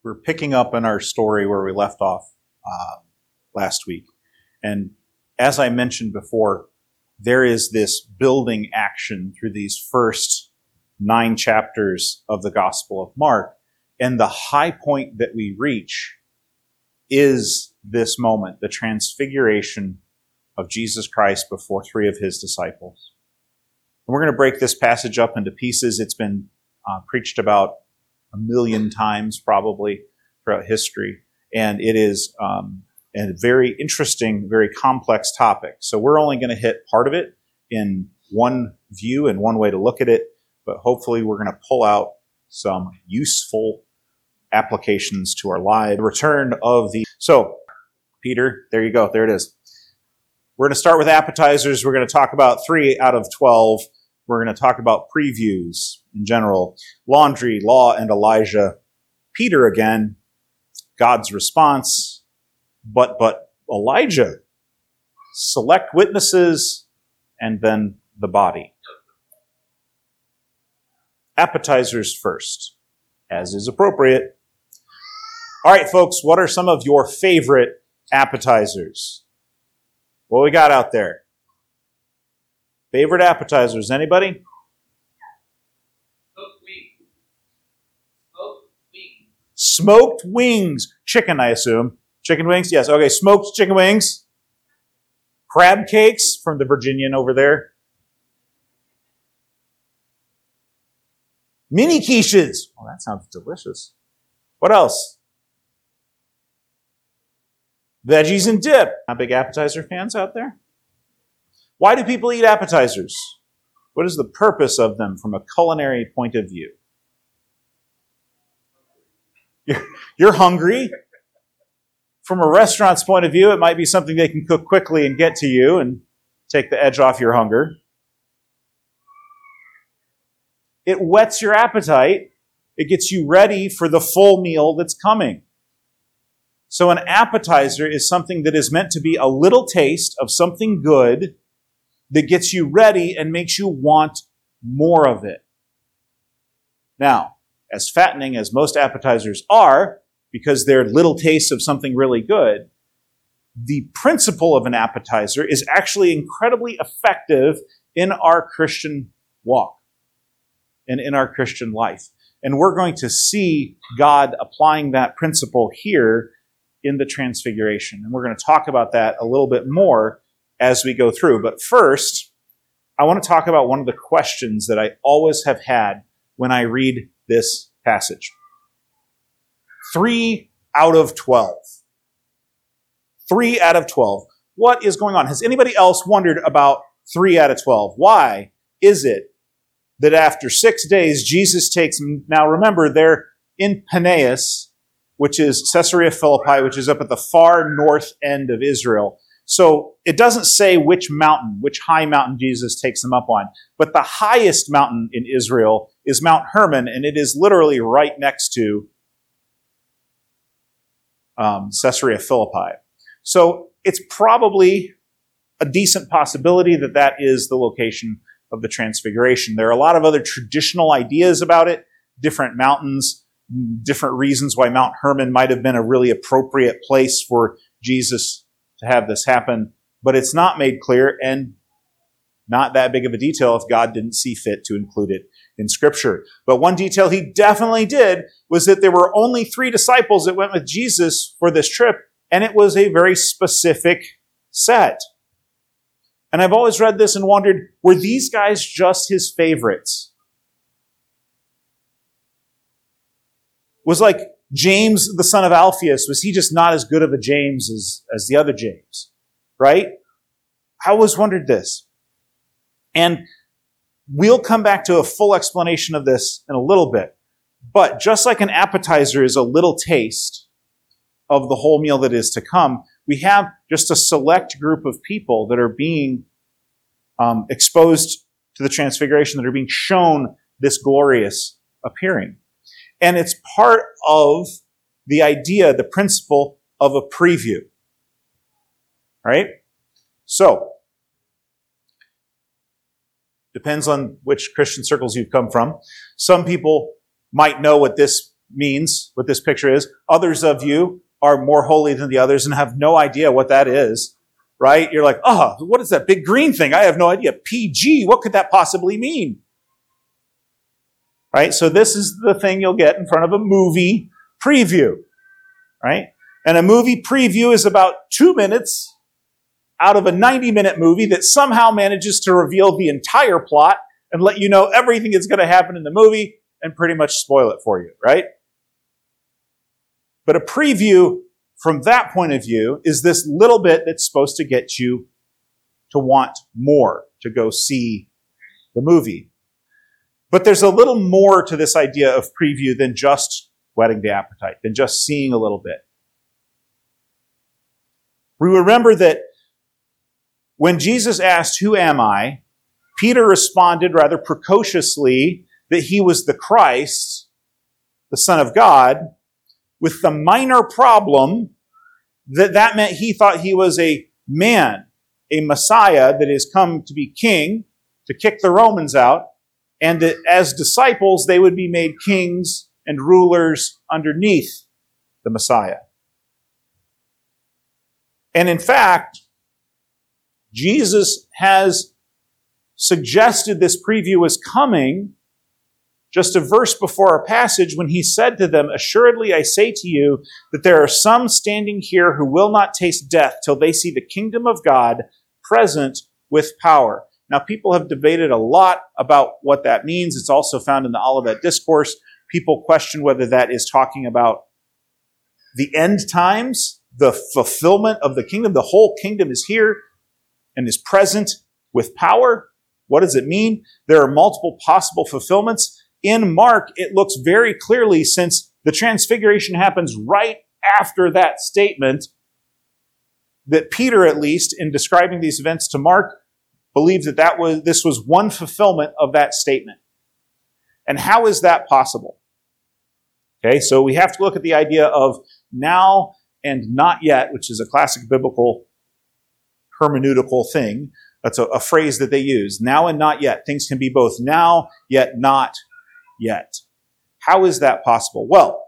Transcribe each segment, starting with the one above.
We're picking up in our story where we left off last week. And as I mentioned before, there is this building action through these first 9 chapters of the Gospel of Mark. And the high point that we reach is this moment, the transfiguration of Jesus Christ before 3 of his disciples. And we're going to break this passage up into pieces. It's been preached about 1,000,000 times probably throughout history. And it is a very interesting, very complex topic. So we're only going to hit part of it in one view and one way to look at it. But hopefully we're going to pull out some useful applications to our lives. The return of the... So, Peter, there you go. There it is. We're going to start with appetizers. We're going to talk about 3 out of 12. We're going to talk about previews in general. Laundry, law, and Elijah. Peter again. God's response. But Elijah. Select witnesses. And then the body. Appetizers first, as is appropriate. All right, folks, what are some of your favorite appetizers? What we got out there? Favorite appetizers, anybody? Smoked wings. Chicken, I assume. Chicken wings? Yes, okay, smoked chicken wings. Crab cakes from the Virginian over there. Mini quiches. Oh, that sounds delicious. What else? Veggies and dip. Not big appetizer fans out there? Why do people eat appetizers? What is the purpose of them from a culinary point of view? You're hungry. From a restaurant's point of view, it might be something they can cook quickly and get to you and take the edge off your hunger. It whets your appetite. It gets you ready for the full meal that's coming. So an appetizer is something that is meant to be a little taste of something good that gets you ready and makes you want more of it. Now, as fattening as most appetizers are, because they're little tastes of something really good, the principle of an appetizer is actually incredibly effective in our Christian walk and in our Christian life. And we're going to see God applying that principle here in the Transfiguration. And we're going to talk about that a little bit more as we go through. But first, I want to talk about one of the questions that I always have had when I read this passage. 3 out of 12. 3 out of 12. What is going on? Has anybody else wondered about 3 out of 12? Why is it that after 6 days, Jesus takes them? Now remember, they're in Peneus, which is Caesarea Philippi, which is up at the far north end of Israel. So it doesn't say which mountain, which high mountain Jesus takes them up on. But the highest mountain in Israel is Mount Hermon, and it is literally right next to Caesarea Philippi. So it's probably a decent possibility that that is the location of the Transfiguration. There are a lot of other traditional ideas about it, different mountains, different reasons why Mount Hermon might have been a really appropriate place for Jesus to have this happen, but it's not made clear and not that big of a detail if God didn't see fit to include it in Scripture. But one detail he definitely did was that there were only 3 disciples that went with Jesus for this trip, and it was a very specific set. And I've always read this and wondered, were these guys just his favorites? Was like James, the son of Alphaeus, was he just not as good of a James as the other James? Right? I always wondered this. And we'll come back to a full explanation of this in a little bit. But just like an appetizer is a little taste of the whole meal that is to come, we have just a select group of people that are being exposed to the Transfiguration, that are being shown this glorious appearing. And it's part of the idea, the principle of a preview. Right? So, depends on which Christian circles you've come from. Some people might know what this means, what this picture is, others of you are more holy than the others and have no idea what that is, right? You're like, oh, what is that big green thing? I have no idea. PG, what could that possibly mean? Right? So this is the thing you'll get in front of a movie preview, right? And a movie preview is about 2 minutes out of a 90-minute movie that somehow manages to reveal the entire plot and let you know everything that's going to happen in the movie and pretty much spoil it for you, right? But a preview from that point of view is this little bit that's supposed to get you to want more, to go see the movie. But there's a little more to this idea of preview than just whetting the appetite, than just seeing a little bit. We remember that when Jesus asked, "Who am I?" Peter responded rather precociously that he was the Christ, the Son of God, with the minor problem that meant he thought he was a man, a Messiah that has come to be king, to kick the Romans out, and that as disciples they would be made kings and rulers underneath the Messiah. And in fact, Jesus has suggested this preview was coming just a verse before our passage when he said to them, "Assuredly I say to you that there are some standing here who will not taste death till they see the kingdom of God present with power." Now, people have debated a lot about what that means. It's also found in the Olivet Discourse. People question whether that is talking about the end times, the fulfillment of the kingdom. The whole kingdom is here and is present with power. What does it mean? There are multiple possible fulfillments. In Mark, it looks very clearly, since the transfiguration happens right after that statement, that Peter, at least, in describing these events to Mark, believed that this was one fulfillment of that statement. And how is that possible? Okay, so we have to look at the idea of now and not yet, which is a classic biblical hermeneutical thing. That's a phrase that they use. Now and not yet. Things can be both now, yet not yet. How is that possible? Well,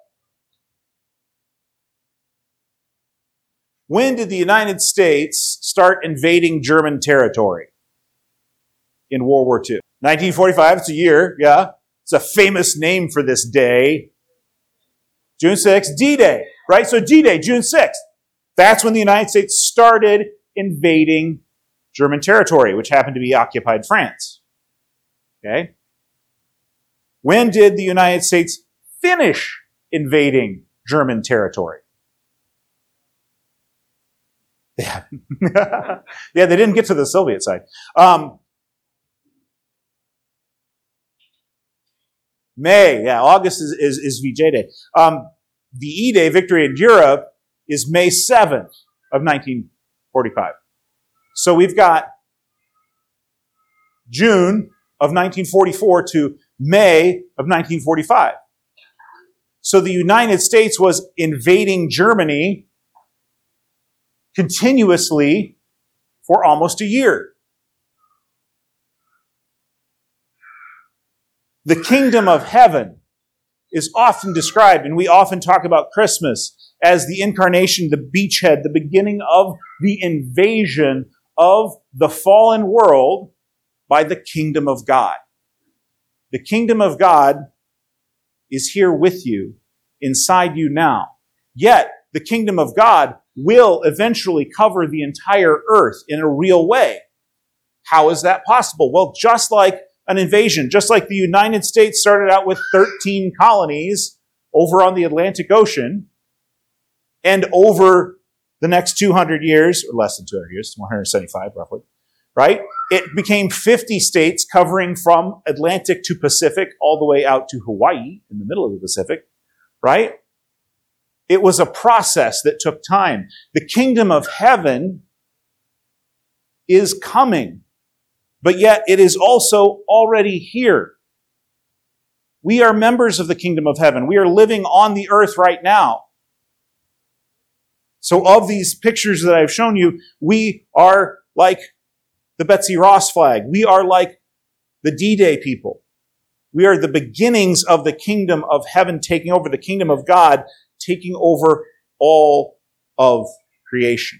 when did the United States start invading German territory? In World War II. 1945, it's a year, yeah. It's a famous name for this day. June 6th, D-Day, right? So D-Day, June 6th. That's when the United States started invading German territory, which happened to be occupied France. Okay? When did the United States finish invading German territory? Yeah, yeah, they didn't get to the Soviet side. May, yeah, August is VJ Day. The E-Day, Victory in Europe, is May 7th of 1945. So we've got June of 1944 to May of 1945. So the United States was invading Germany continuously for almost a year. The kingdom of heaven is often described, and we often talk about Christmas as the incarnation, the beachhead, the beginning of the invasion of the fallen world by the kingdom of God. The kingdom of God is here with you, inside you now. Yet, the kingdom of God will eventually cover the entire earth in a real way. How is that possible? Well, just like an invasion, just like the United States started out with 13 colonies over on the Atlantic Ocean, and over the next 200 years, or less than 200 years, 175 roughly, right? It became 50 states covering from Atlantic to Pacific all the way out to Hawaii in the middle of the Pacific, right? It was a process that took time. The kingdom of heaven is coming, but yet it is also already here. We are members of the kingdom of heaven. We are living on the earth right now. So of these pictures that I've shown you, we are like the Betsy Ross flag. We are like the D-Day people. We are the beginnings of the kingdom of heaven taking over, the kingdom of God taking over all of creation.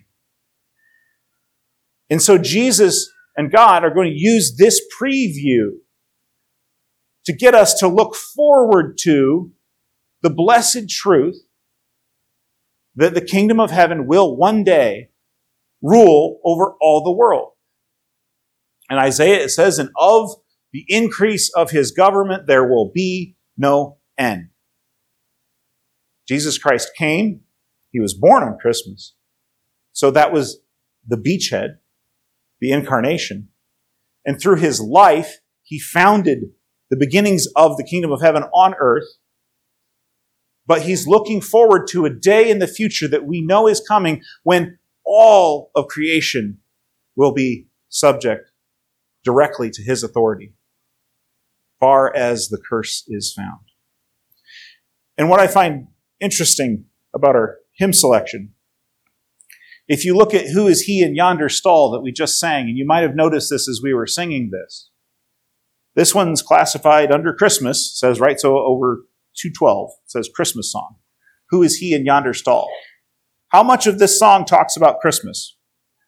And so Jesus and God are going to use this preview to get us to look forward to the blessed truth that the kingdom of heaven will one day rule over all the world. In Isaiah it says, and of the increase of his government there will be no end. Jesus Christ came. He was born on Christmas. So that was the beachhead, the incarnation. And through his life, he founded the beginnings of the kingdom of heaven on earth. But he's looking forward to a day in the future that we know is coming when all of creation will be subject directly to his authority, far as the curse is found. And what I find interesting about our hymn selection, if you look at who is he in yonder stall that we just sang, and you might have noticed this as we were singing this one's classified under Christmas, says right so over 212, says Christmas song. Who is he in yonder stall? How much of this song talks about Christmas?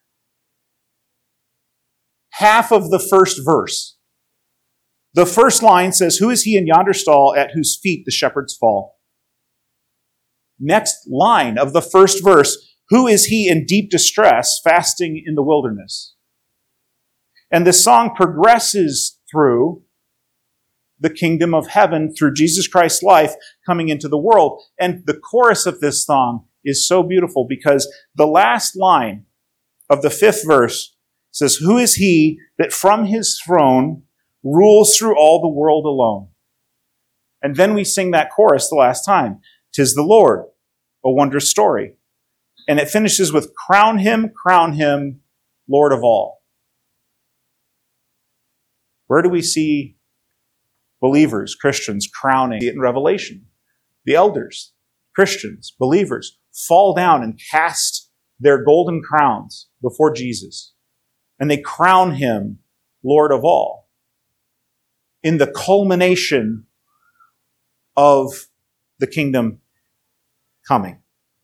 Half of the first verse. The first line says, who is he in yonder stall at whose feet the shepherds fall? Next line of the first verse, who is he in deep distress, fasting in the wilderness? And this song progresses through the kingdom of heaven through Jesus Christ's life coming into the world. And the chorus of this song is so beautiful because the last line of the fifth verse says, who is he that from his throne rules through all the world alone? And then we sing that chorus the last time. 'Tis the Lord, a wondrous story. And it finishes with, crown him, Lord of all. Where do we see believers, Christians, crowning in Revelation? The elders, Christians, believers, fall down and cast their golden crowns before Jesus. And they crown him Lord of all. In the culmination of the kingdom coming.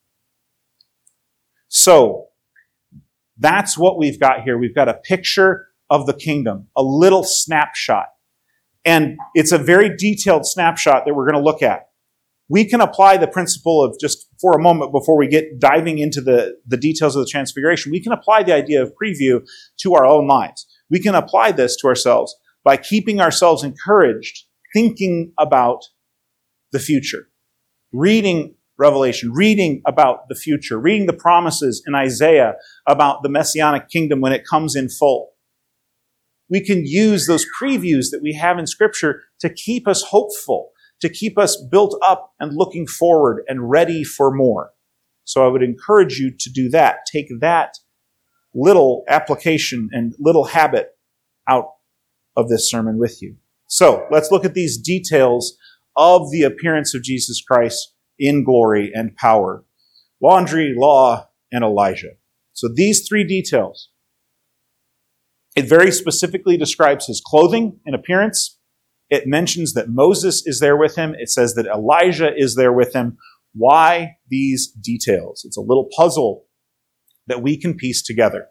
So, that's what we've got here. We've got a picture of the kingdom, a little snapshot. And it's a very detailed snapshot that we're going to look at. We can apply the principle of, just for a moment before we get diving into the details of the transfiguration, we can apply the idea of preview to our own lives. We can apply this to ourselves by keeping ourselves encouraged, thinking about the future, reading Revelation, reading about the future, reading the promises in Isaiah about the Messianic kingdom when it comes in full. We can use those previews that we have in Scripture to keep us hopeful, to keep us built up and looking forward and ready for more. So I would encourage you to do that. Take that little application and little habit out of this sermon with you. So let's look at these details of the appearance of Jesus Christ in glory and power. Laundry, law, and Elijah. So these three details. It very specifically describes his clothing and appearance. It mentions that Moses is there with him. It says that Elijah is there with him. Why these details? It's a little puzzle that we can piece together.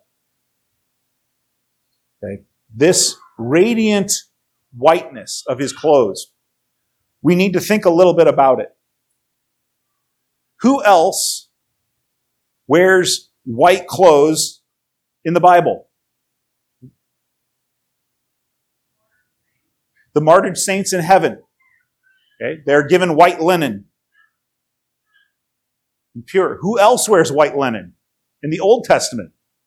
Okay. This radiant whiteness of his clothes, we need to think a little bit about it. Who else wears white clothes in the Bible? The martyred saints in heaven. Okay? They're given white linen. And pure. Who else wears white linen in the Old Testament?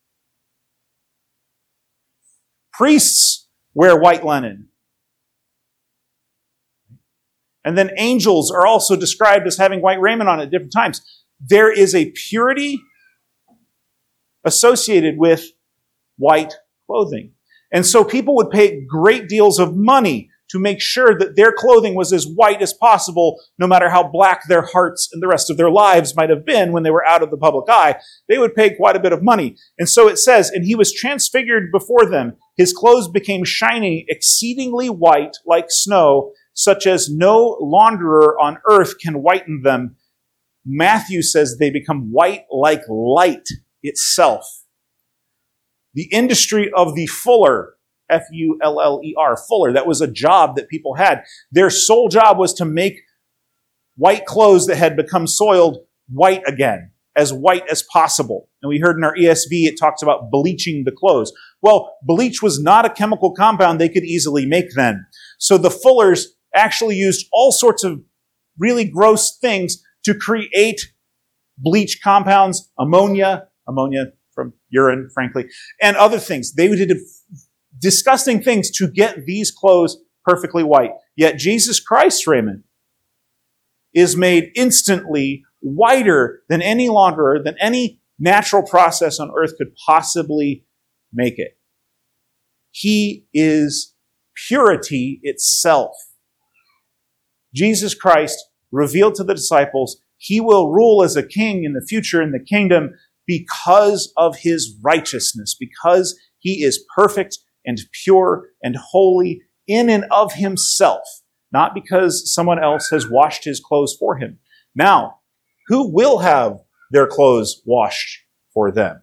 Priests wear white linen. And then angels are also described as having white raiment on at different times. There is a purity associated with white clothing. And so people would pay great deals of money to make sure that their clothing was as white as possible, no matter how black their hearts and the rest of their lives might have been when they were out of the public eye. They would pay quite a bit of money. And so it says, and he was transfigured before them. His clothes became shining, exceedingly white like snow, such as no launderer on earth can whiten them. Matthew says they become white like light itself. The industry of the fuller, F-U-L-L-E-R, fuller, that was a job that people had. Their sole job was to make white clothes that had become soiled white again, as white as possible. And we heard in our ESV, it talks about bleaching the clothes. Well, bleach was not a chemical compound they could easily make then. So the fullers actually used all sorts of really gross things to create bleach compounds, ammonia from urine, frankly, and other things. They did disgusting things to get these clothes perfectly white. Yet Jesus Christ, Raymond, is made instantly whiter than any launderer, than any natural process on earth could possibly make it. He is purity itself. Jesus Christ revealed to the disciples, he will rule as a king in the future in the kingdom because of his righteousness, because he is perfect and pure and holy in and of himself, not because someone else has washed his clothes for him. Now, who will have their clothes washed for them?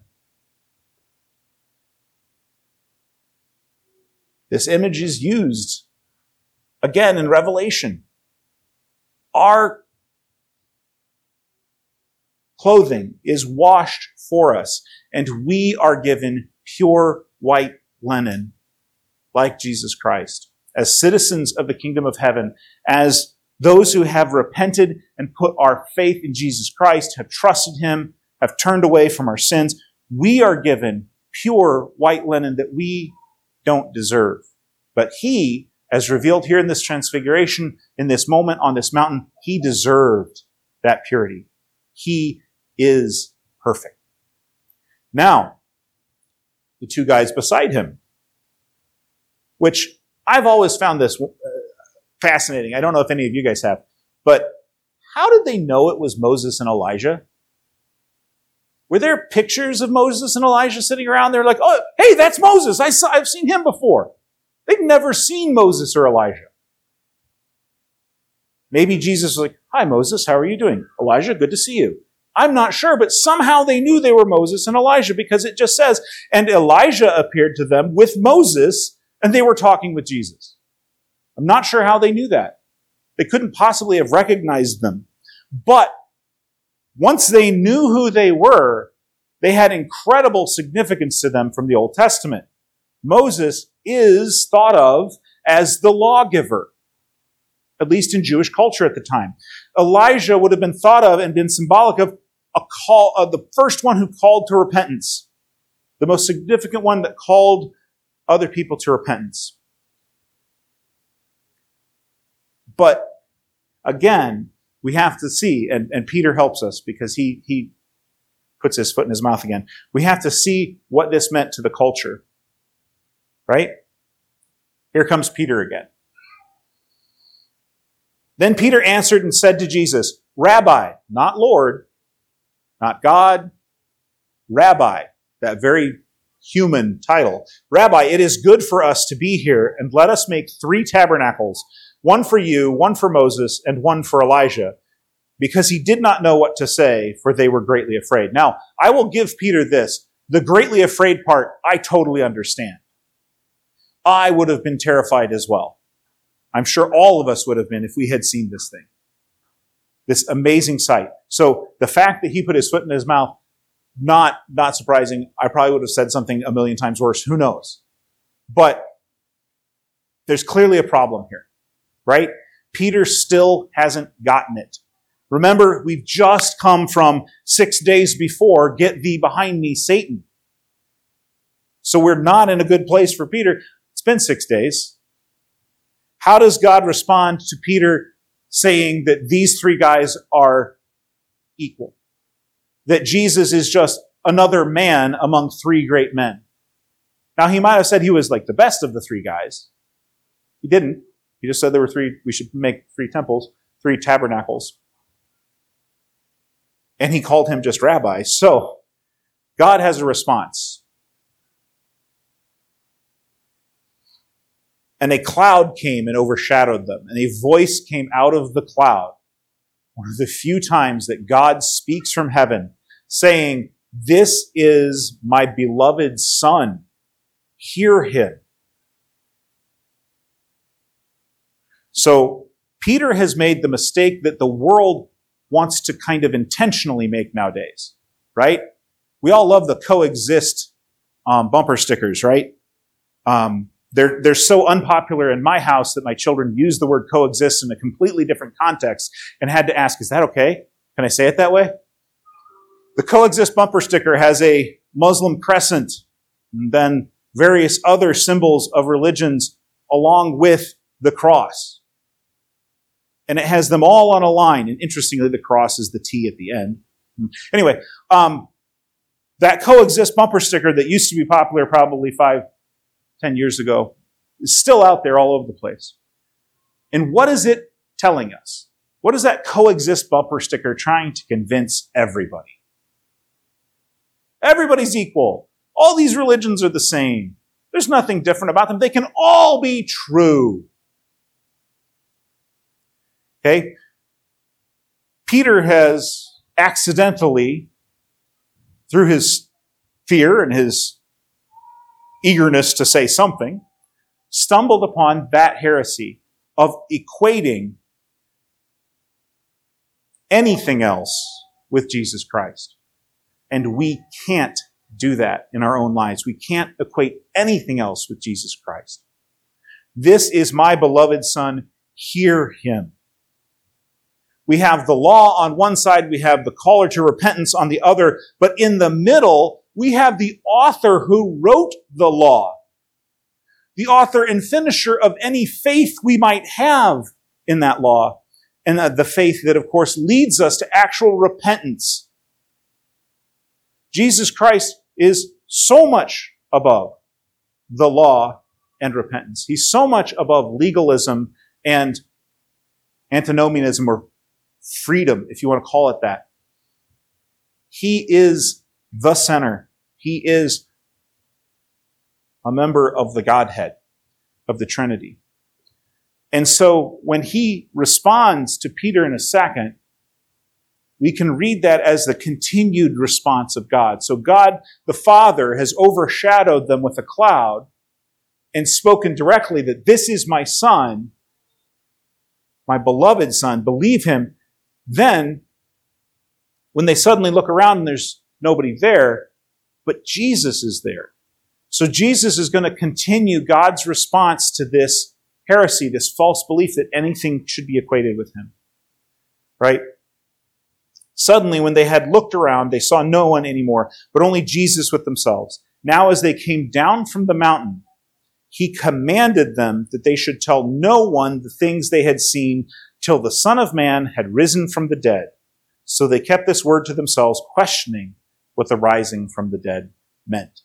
This image is used again in Revelation. Our clothing is washed for us, and we are given pure white linen like Jesus Christ. As citizens of the kingdom of heaven, as those who have repented and put our faith in Jesus Christ, have trusted him, have turned away from our sins, we are given pure white linen that we don't deserve. But he, as revealed here in this transfiguration, in this moment on this mountain, he deserved that purity. He is perfect. Now, the two guys beside him, which I've always found this fascinating. I don't know if any of you guys have, but how did they know it was Moses and Elijah? Were there pictures of Moses and Elijah sitting around? They're like, oh, hey, that's Moses. I've seen him before. They've never seen Moses or Elijah. Maybe Jesus was like, hi, Moses, how are you doing? Elijah, good to see you. I'm not sure, but somehow they knew they were Moses and Elijah because it just says, and Elijah appeared to them with Moses, and they were talking with Jesus. I'm not sure how they knew that. They couldn't possibly have recognized them. But once they knew who they were, they had incredible significance to them from the Old Testament. Moses is thought of as the lawgiver, at least in Jewish culture at the time. Elijah would have been thought of and been symbolic of the first one who called to repentance, the most significant one that called other people to repentance. But again, we have to see, and Peter helps us because he puts his foot in his mouth again. We have to see what this meant to the culture. Right? Here comes Peter again. Then Peter answered and said to Jesus, Rabbi, not Lord, not God, Rabbi, that very human title. Rabbi, it is good for us to be here, and let us make 3 tabernacles, one for you, one for Moses, and one for Elijah, because he did not know what to say, for they were greatly afraid. Now, I will give Peter this. The greatly afraid part, I totally understand. I would have been terrified as well. I'm sure all of us would have been if we had seen this thing. This amazing sight. So the fact that he put his foot in his mouth, not surprising. I probably would have said something a million times worse. Who knows? But there's clearly a problem here, right? Peter still hasn't gotten it. Remember, we've just come from 6 days before, get thee behind me, Satan. So we're not in a good place for Peter. It's been 6 days. How does God respond to Peter saying that these 3 guys are equal? That Jesus is just another man among 3 great men. Now, he might have said he was like the best of the 3 guys. He didn't. He just said there were 3, we should make 3 temples, 3 tabernacles. And he called him just rabbi. So, God has a response. And a cloud came and overshadowed them, and a voice came out of the cloud. One of the few times that God speaks from heaven, saying, "This is my beloved Son. Hear him." So Peter has made the mistake that the world wants to kind of intentionally make nowadays, right? We all love the coexist bumper stickers, right? They're so unpopular in my house that my children use the word coexist in a completely different context and had to ask, is that okay? Can I say it that way? The coexist bumper sticker has a Muslim crescent and then various other symbols of religions along with the cross. And it has them all on a line. And interestingly, the cross is the T at the end. Anyway, that coexist bumper sticker that used to be popular probably 5-10 years ago is still out there all over the place. And what is it telling us? What is that coexist bumper sticker trying to convince everybody? Everybody's equal. All these religions are the same. There's nothing different about them. They can all be true. Okay? Peter has accidentally, through his fear and his eagerness to say something, stumbled upon that heresy of equating anything else with Jesus Christ. And we can't do that in our own lives. We can't equate anything else with Jesus Christ. This is my beloved Son. Hear him. We have the law on one side, we have the caller to repentance on the other, but in the middle, we have the author who wrote the law. The author and finisher of any faith we might have in that law. And the faith that, of course, leads us to actual repentance. Jesus Christ is so much above the law and repentance. He's so much above legalism and antinomianism, or freedom, if you want to call it that. He is the center. He is a member of the Godhead, of the Trinity. And so when he responds to Peter in a second, we can read that as the continued response of God. So God, the Father, has overshadowed them with a cloud and spoken directly that this is my Son, my beloved Son, believe him. Then, when they suddenly look around and there's nobody there, but Jesus is there. So Jesus is going to continue God's response to this heresy, this false belief that anything should be equated with him. Right? Suddenly, when they had looked around, they saw no one anymore, but only Jesus with themselves. Now, as they came down from the mountain, he commanded them that they should tell no one the things they had seen till the Son of Man had risen from the dead. So they kept this word to themselves, questioning what the rising from the dead meant.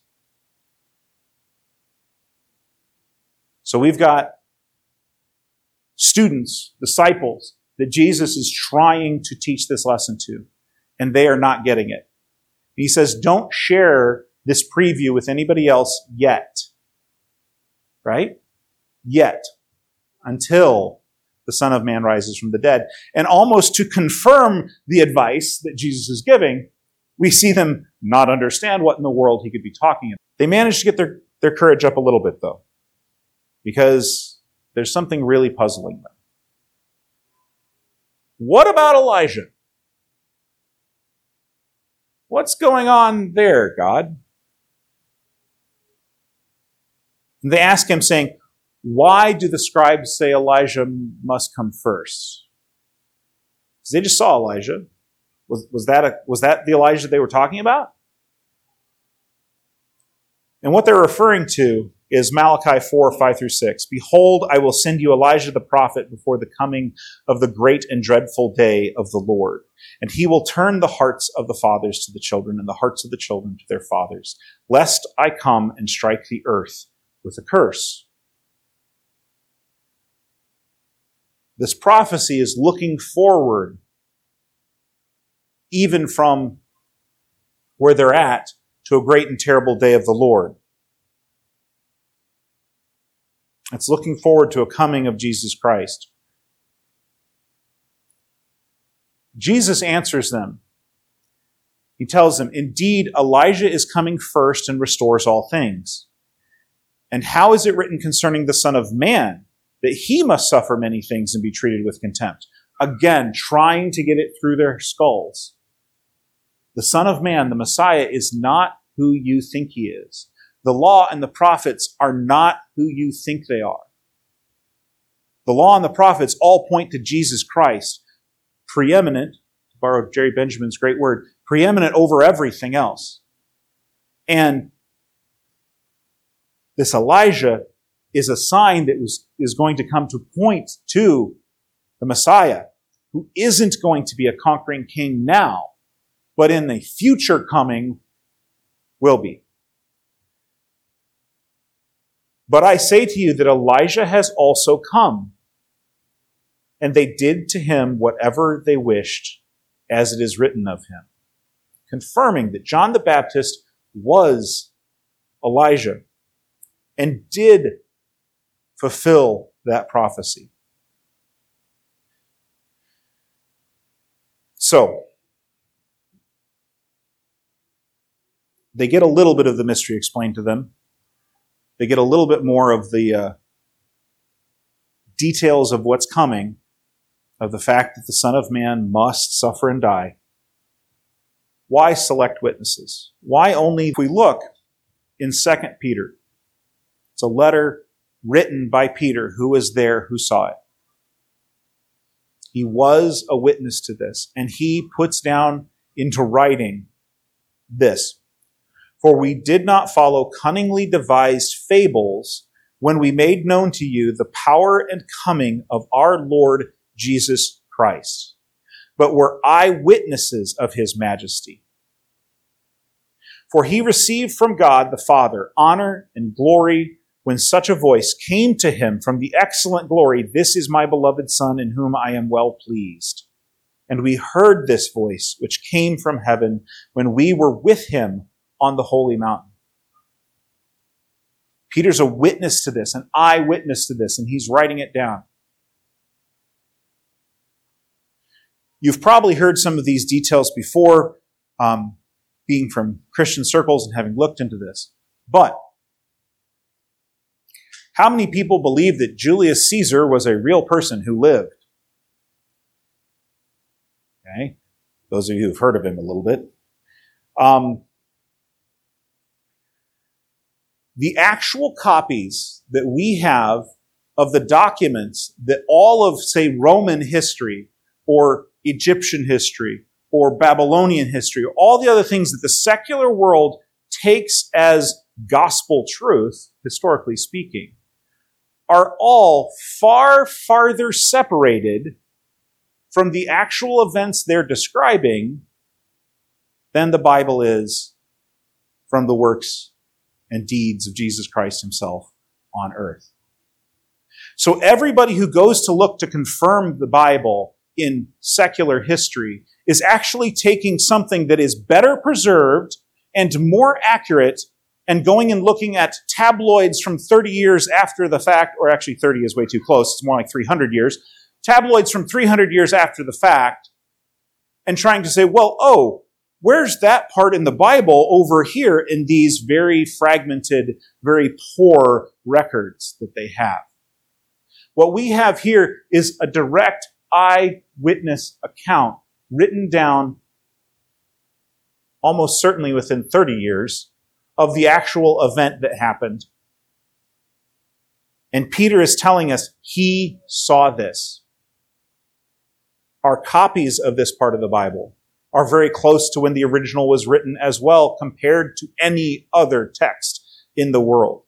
So we've got students, disciples, that Jesus is trying to teach this lesson to, and they are not getting it. He says, don't share this preview with anybody else yet. Right? Yet. Until the Son of Man rises from the dead. And almost to confirm the advice that Jesus is giving, we see them not understand what in the world he could be talking about. They managed to get their courage up a little bit, though, because there's something really puzzling them. What about Elijah? What's going on there, God? And they ask him, saying, why do the scribes say Elijah must come first? Because they just saw Elijah. Was that the Elijah they were talking about? And what they're referring to is Malachi 4:5-6. Behold, I will send you Elijah the prophet before the coming of the great and dreadful day of the Lord. And he will turn the hearts of the fathers to the children and the hearts of the children to their fathers, lest I come and strike the earth with a curse. This prophecy is looking forward, even from where they're at, to a great and terrible day of the Lord. It's looking forward to a coming of Jesus Christ. Jesus answers them. He tells them, "Indeed, Elijah is coming first and restores all things. And how is it written concerning the Son of Man that he must suffer many things and be treated with contempt?" Again, trying to get it through their skulls. The Son of Man, the Messiah, is not who you think he is. The law and the prophets are not who you think they are. The law and the prophets all point to Jesus Christ, preeminent, to borrow Jerry Benjamin's great word, preeminent over everything else. And this Elijah is a sign that is going to come to point to the Messiah, who isn't going to be a conquering king now, but in the future coming will be. "But I say to you that Elijah has also come, and they did to him whatever they wished, as it is written of him," confirming that John the Baptist was Elijah and did fulfill that prophecy. So, they get a little bit of the mystery explained to them. They get a little bit more of the details of what's coming, of the fact that the Son of Man must suffer and die. Why select witnesses? Why only? If we look in 2 Peter, it's a letter written by Peter, who was there, who saw it. He was a witness to this, and he puts down into writing this: "For we did not follow cunningly devised fables when we made known to you the power and coming of our Lord Jesus Christ, but were eyewitnesses of his majesty. For he received from God the Father honor and glory when such a voice came to him from the excellent glory, 'This is my beloved Son, in whom I am well pleased.' And we heard this voice which came from heaven when we were with him on the holy mountain." Peter's a witness to this, an eyewitness to this, and he's writing it down. You've probably heard some of these details before, being from Christian circles and having looked into this. But how many people believe that Julius Caesar was a real person who lived? Okay, those of you who've heard of him a little bit. The actual copies that we have of the documents that all of, say, Roman history or Egyptian history or Babylonian history, or all the other things that the secular world takes as gospel truth, historically speaking, are all far farther separated from the actual events they're describing than the Bible is from the works and deeds of Jesus Christ himself on earth. So everybody who goes to look to confirm the Bible in secular history is actually taking something that is better preserved and more accurate and going and looking at tabloids from 30 years after the fact, or actually 30 is way too close, it's more like 300 years, tabloids from 300 years after the fact, and trying to say, well, where's that part in the Bible over here in these very fragmented, very poor records that they have? What we have here is a direct eyewitness account written down almost certainly within 30 years of the actual event that happened. And Peter is telling us he saw this. Our copies of this part of the Bible are very close to when the original was written as well, compared to any other text in the world.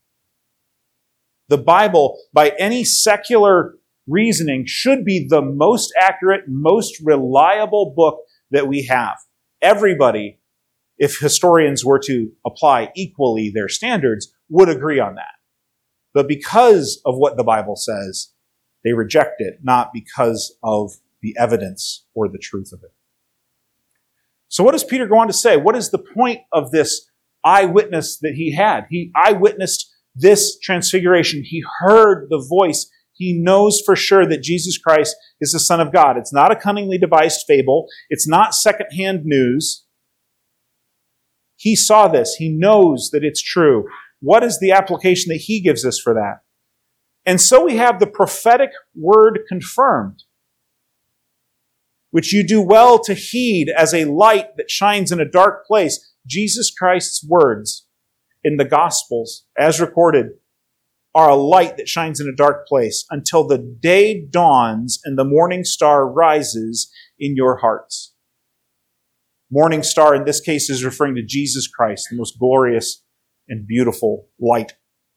The Bible, by any secular reasoning, should be the most accurate, most reliable book that we have. Everybody, if historians were to apply equally their standards, would agree on that. But because of what the Bible says, they reject it, not because of the evidence or the truth of it. So what does Peter go on to say? What is the point of this eyewitness that he had? He eyewitnessed this transfiguration. He heard the voice. He knows for sure that Jesus Christ is the Son of God. It's not a cunningly devised fable. It's not secondhand news. He saw this. He knows that it's true. What is the application that he gives us for that? And so we have the prophetic word confirmed, which you do well to heed as a light that shines in a dark place. Jesus Christ's words in the Gospels, as recorded, are a light that shines in a dark place until the day dawns and the morning star rises in your hearts. Morning star in this case is referring to Jesus Christ, the most glorious and beautiful light.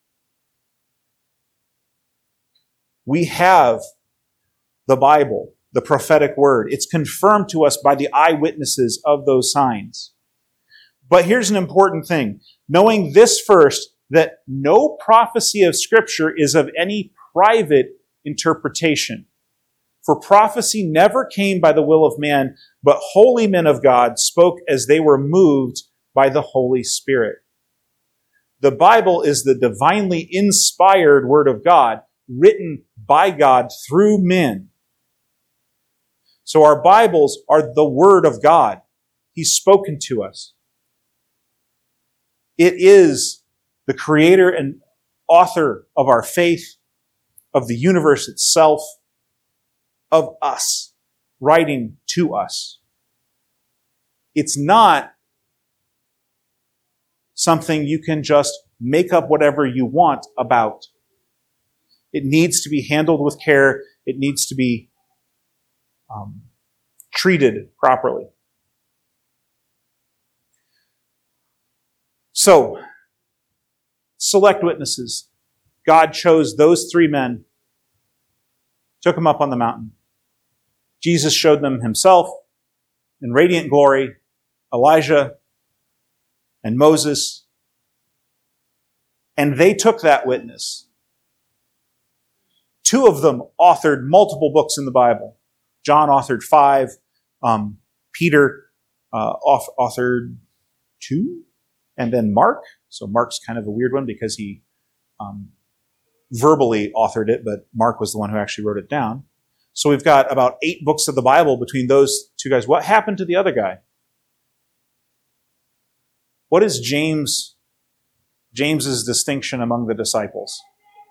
We have the Bible, the prophetic word. It's confirmed to us by the eyewitnesses of those signs. But here's an important thing. Knowing this first, that no prophecy of Scripture is of any private interpretation. For prophecy never came by the will of man, but holy men of God spoke as they were moved by the Holy Spirit. The Bible is the divinely inspired Word of God, written by God through men. So our Bibles are the Word of God. He's spoken to us. It is the creator and author of our faith, of the universe itself, of us, writing to us. It's not something you can just make up whatever you want about. It needs to be handled with care. It needs to be treated properly. So, select witnesses. God chose those three men, took them up on the mountain. Jesus showed them himself in radiant glory, Elijah and Moses. And they took that witness. Two of them authored multiple books in the Bible. John authored 5. Peter authored 2. And then Mark. So Mark's kind of a weird one because he verbally authored it, but Mark was the one who actually wrote it down. So we've got about 8 books of the Bible between those two guys. What happened to the other guy? What is James's distinction among the disciples?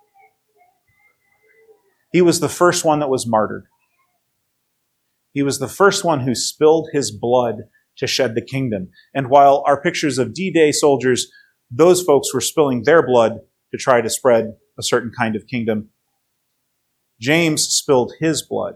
He was the first one that was martyred. He was the first one who spilled his blood to shed the kingdom. And while our pictures of D-Day soldiers, those folks were spilling their blood to try to spread a certain kind of kingdom, James spilled his blood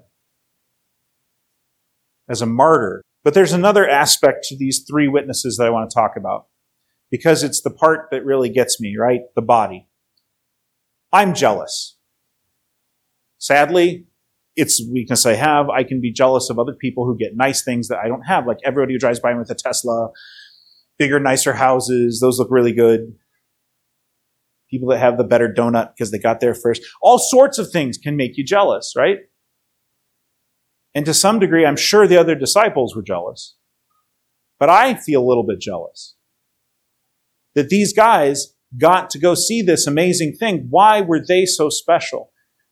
as a martyr. But there's another aspect to these 3 witnesses that I want to talk about, because it's the part that really gets me, right? The body. I'm jealous. Sadly, it's a weakness I have. I can be jealous of other people who get nice things that I don't have, like everybody who drives by me with a Tesla, bigger, nicer houses. Those look really good. People that have the better donut because they got there first. All sorts of things can make you jealous, right? And to some degree, I'm sure the other disciples were jealous. But I feel a little bit jealous that these guys got to go see this amazing thing. Why were they so special?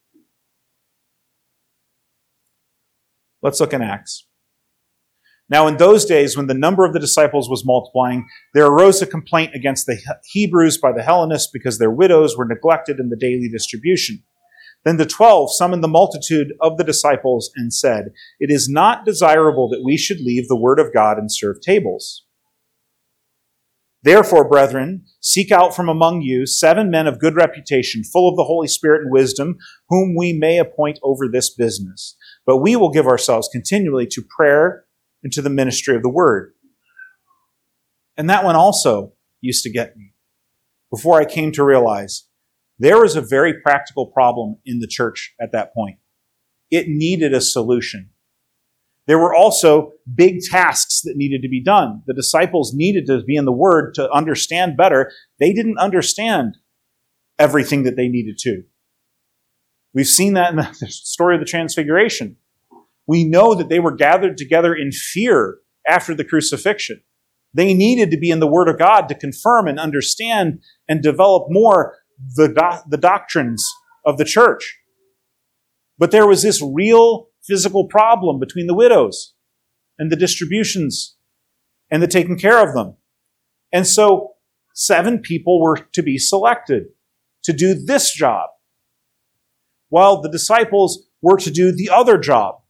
Let's look in Acts. Now, in those days, when the number of the disciples was multiplying, there arose a complaint against the Hebrews by the Hellenists because their widows were neglected in the daily distribution. Then the 12 summoned the multitude of the disciples and said, "It is not desirable that we should leave the word of God and serve tables. Therefore, brethren, seek out from among you 7 men of good reputation, full of the Holy Spirit and wisdom, whom we may appoint over this business. But we will give ourselves continually to prayer and to the ministry of the word." And that one also used to get me before I came to realize there was a very practical problem in the church at that point. It needed a solution. There were also big tasks that needed to be done. The disciples needed to be in the Word to understand better. They didn't understand everything that they needed to. We've seen that in the story of the Transfiguration. We know that they were gathered together in fear after the crucifixion. They needed to be in the Word of God to confirm and understand and develop more the doctrines of the church. But there was this real physical problem between the widows and the distributions and the taking care of them. And so 7 people were to be selected to do this job, while the disciples were to do the other job.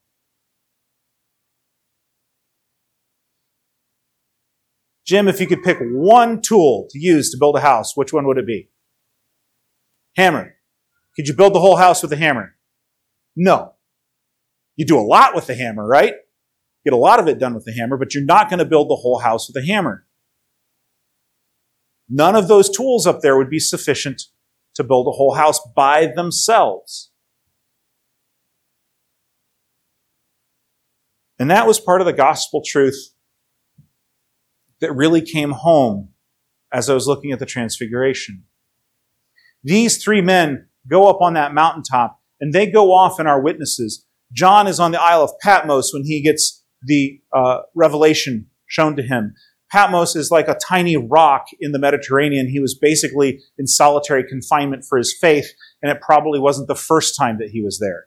Jim, if you could pick one tool to use to build a house, which one would it be? Hammer. Could you build the whole house with a hammer? No. You do a lot with the hammer, right? Get a lot of it done with the hammer, but you're not going to build the whole house with a hammer. None of those tools up there would be sufficient to build a whole house by themselves. And that was part of the gospel truth that really came home as I was looking at the Transfiguration. These 3 men go up on that mountaintop, and they go off in our witnesses. John is on the Isle of Patmos when he gets the revelation shown to him. Patmos is like a tiny rock in the Mediterranean. He was basically in solitary confinement for his faith, and it probably wasn't the first time that he was there.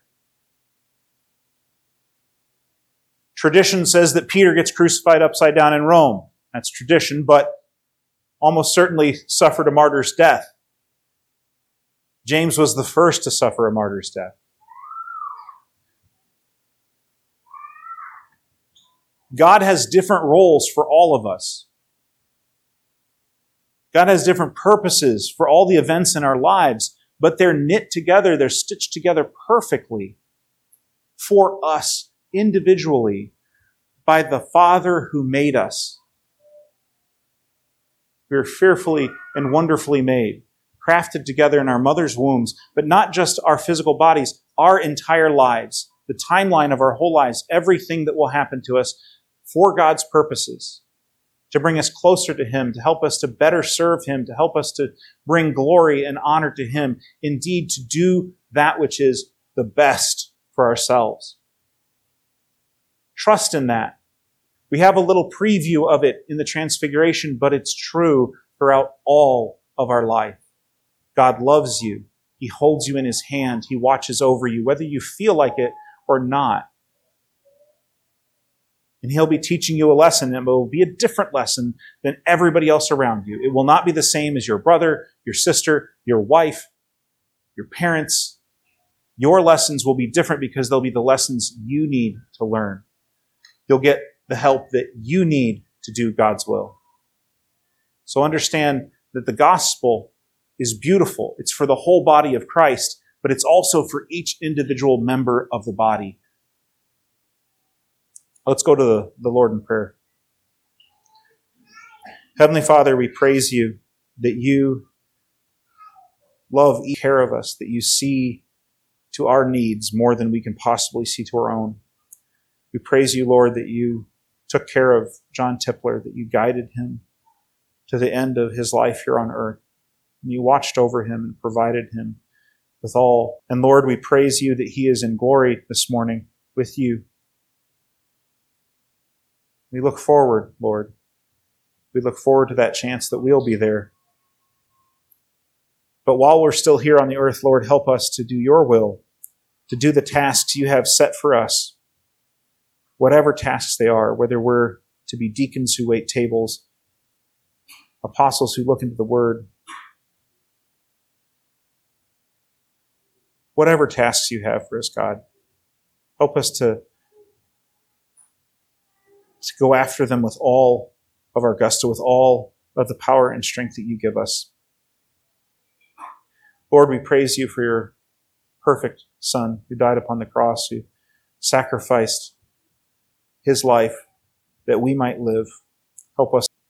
Tradition says that Peter gets crucified upside down in Rome. That's tradition, but almost certainly suffered a martyr's death. James was the first to suffer a martyr's death. God has different roles for all of us. God has different purposes for all the events in our lives, but they're knit together, they're stitched together perfectly for us individually by the Father who made us. We are fearfully and wonderfully made, crafted together in our mother's wombs, but not just our physical bodies, our entire lives, the timeline of our whole lives, everything that will happen to us for God's purposes, to bring us closer to Him, to help us to better serve Him, to help us to bring glory and honor to Him, indeed to do that which is the best for ourselves. Trust in that. We have a little preview of it in the Transfiguration, but it's true throughout all of our life. God loves you. He holds you in His hand. He watches over you, whether you feel like it or not. And He'll be teaching you a lesson, and it will be a different lesson than everybody else around you. It will not be the same as your brother, your sister, your wife, your parents. Your lessons will be different because they'll be the lessons you need to learn. You'll get the help that you need to do God's will. So understand that the gospel is beautiful. It's for the whole body of Christ, but it's also for each individual member of the body. Let's go to the Lord in prayer. Heavenly Father, we praise you that you love each care of us, that you see to our needs more than we can possibly see to our own. We praise you, Lord, that you took care of John Tipler, that you guided him to the end of his life here on earth. And you watched over him and provided him with all. And Lord, we praise you that he is in glory this morning with you. We look forward, Lord. We look forward to that chance that we'll be there. But while we're still here on the earth, Lord, help us to do your will, to do the tasks you have set for us, whatever tasks they are, whether we're to be deacons who wait tables, apostles who look into the Word, whatever tasks you have for us, God, help us to go after them with all of our gusto, with all of the power and strength that you give us. Lord, we praise you for your perfect Son who died upon the cross, who sacrificed his life that we might live. Help us